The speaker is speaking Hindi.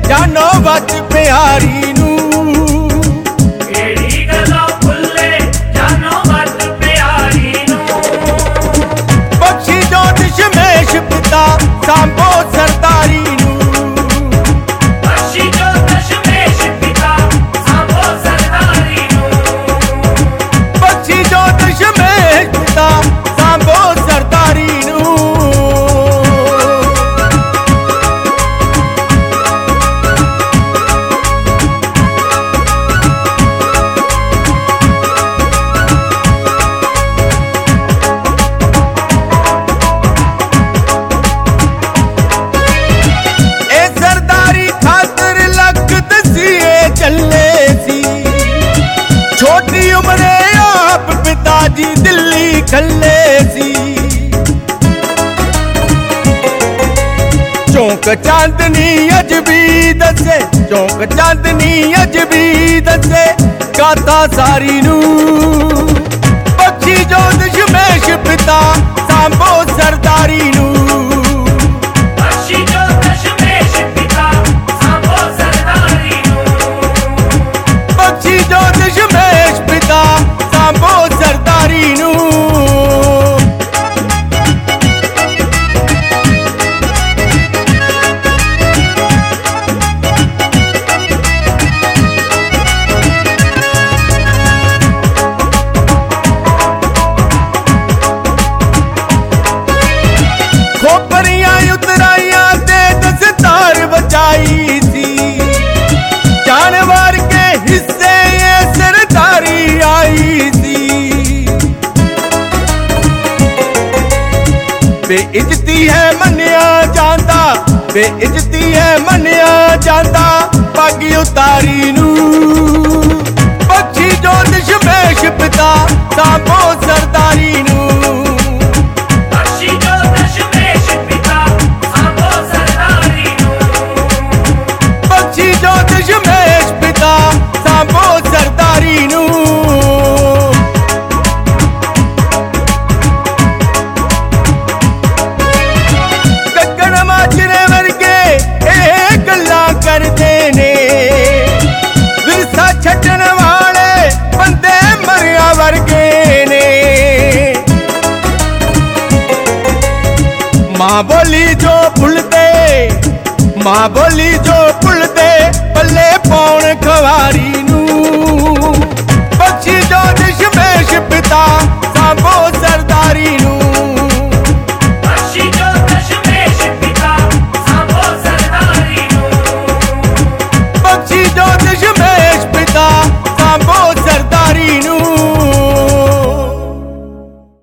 जानो वच प्यारी नू। केड़ी गल्लों भुल्ले जानो वच प्यारी नू। बख्शी जो दशमेश पिता सांभो सरदारी नू। बख्शी जो दशमेश पिता सांभो सरदारी नू। बख्शी जो दशमेश पिता सांभो सरदारी नू। छोटी उम्रे आप पिताजी दिल्ली खल्ले सी। चौंक चांदनी अजबी दसे, चौंक चांदनी अजबी दसे गाथा सारी नू। बख्शी जो दशमेश पिता सांभो सरदारी नू। बख्शी जो दशमेश पिता सांभो सरदारी नू। बख्शी जो दशमेश पिता सांभो सरदारी नू। खोपरियां उतराइया ते दस्तार बचाई सी। जानवर के हिस्से ये सरदारी आई सी। बेइज्जती है मनिया जांदा, बेइज्जती है मनिया जांदा पग उतारी नू। बख्शी जो दशमेश पिता सांभो सरदारी नू। बख्शी जो दशमेश पिता सांभो सरदारी नू। बख्शी जो दशमेश पिता सांभो सरदारी नू। गगन माजरे वर्गे ए गल्लां करदे ने। विरसा छड्डण वाले बंदे मरिया वर्गे ने। मां बोली जो भुलदे, मां बोली जो भुलदे पल्ले पौण खवारी नू। बख्शी जो